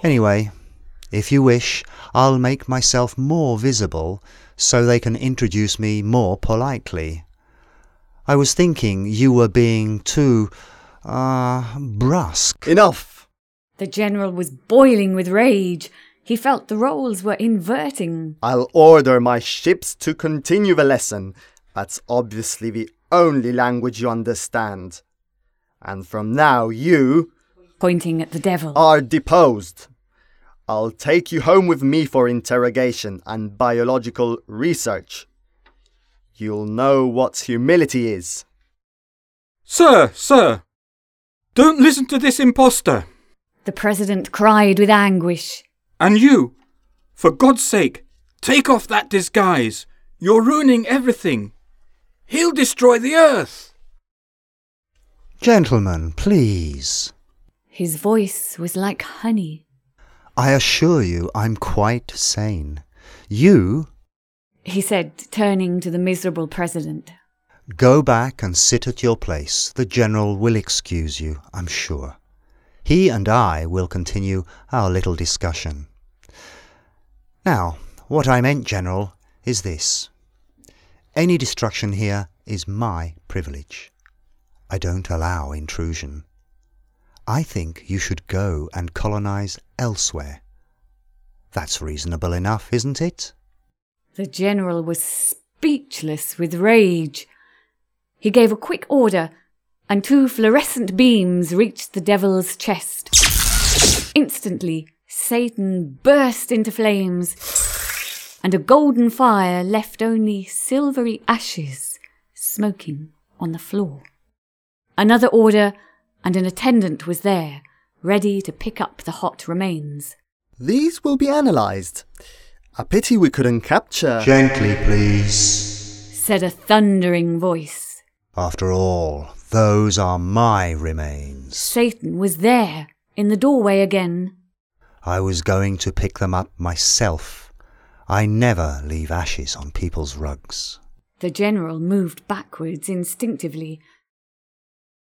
Anyway, if you wish, I'll make myself more visible so they can introduce me more politely. I was thinking you were being too, brusque. Enough! The general was boiling with rage. He felt the roles were inverting. I'll order my ships to continue the lesson. That's obviously the only language you understand. And from now you, pointing at the devil, are deposed. I'll take you home with me for interrogation and biological research. You'll know what humility is. Sir! Don't listen to this impostor! The president cried with anguish. And you, for God's sake, take off that disguise. You're ruining everything. He'll destroy the earth. Gentlemen, please. His voice was like honey. I assure you I'm quite sane. You, he said, turning to the miserable president, go back and sit at your place. The general will excuse you, I'm sure. He and I will continue our little discussion. Now, what I meant, General, is this. Any destruction here is my privilege. I don't allow intrusion. I think you should go and colonize elsewhere. That's reasonable enough, isn't it? The general was speechless with rage. He gave a quick order, and 2 fluorescent beams reached the devil's chest. Instantly, Satan burst into flames, and a golden fire left only silvery ashes smoking on the floor. Another order, and an attendant was there, ready to pick up the hot remains. These will be analysed. A pity we couldn't capture... Gently, please, said a thundering voice. After all, those are my remains. Satan was there, in the doorway again. I was going to pick them up myself. I never leave ashes on people's rugs. The general moved backwards instinctively,